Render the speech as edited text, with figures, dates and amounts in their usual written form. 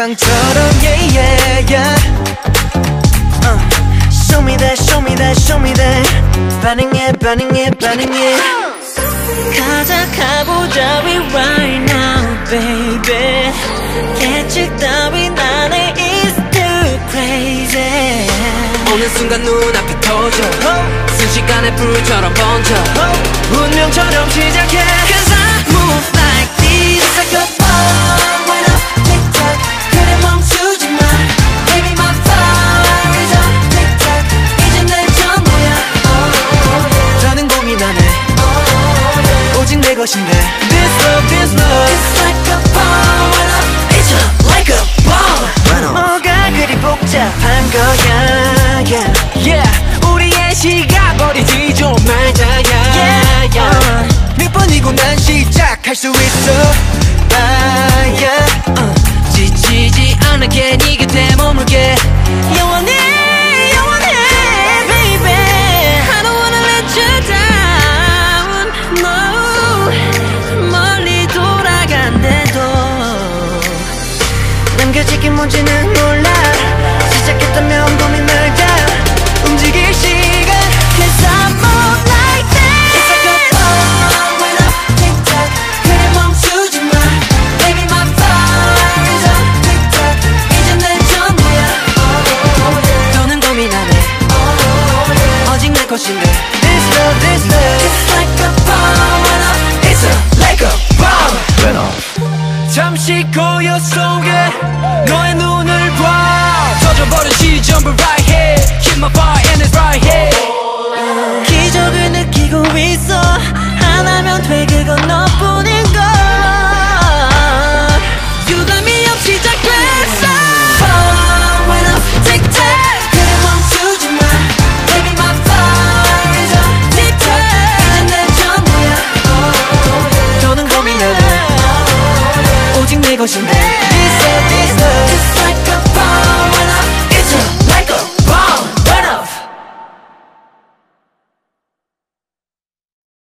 금방처럼 yeah yeah yeah. Show me that, show me that, show me that. 반응해, 반응해, 반응해. 가자 가보자 we right now baby. 예측 따윈 안 해 it's too crazy. 오는 순간 눈앞에 터져 순식간에 불처럼 번져 운명처럼 시작해. Cause I move like this Like a bomb when I tick tock. 그래 멈추지 마 Baby my fire is on tick tock. 이제 내 전부야 더는 고민 안 해 오직 내 것인데 This love, this love It's like a bomb when I It's like a bomb 뭐가 그리 복잡한 거야 yeah yeah. 우리의 시간 버리지 좀 말자 yeah yeah, yeah. 몇 번이고 난 시작할 수 있어 지치지 않게 네 곁에 머물게 영원해 영원해 baby I don't wanna let you down no 멀리 돌아간대도 남겨지긴 뭔지는 몰라 시작했다면 고민 말자 움직일 시간 Cause I move like this It's like a bomb when I tick tock 그래 멈추지 마 Baby my fire is on tick tock 이제 내 전부야 더는 고민 안 해 오직 내 것인데 This love, this love It's like a bomb when I It's like a bomb 잠시 고요 속에 너의 눈을 봐 터져버린 시점부 right here Hit my fire and it's right here 기적을 느끼고 있어 하나면 돼 그건 너뿐인걸 유감이 없이 시작됐어 Bomb when I tick tock 그래 멈추지 마 Baby my fire is on tick tock 이제 내 전부야 더는 고민 안 해 오직 내 것인데 This love, this love It's like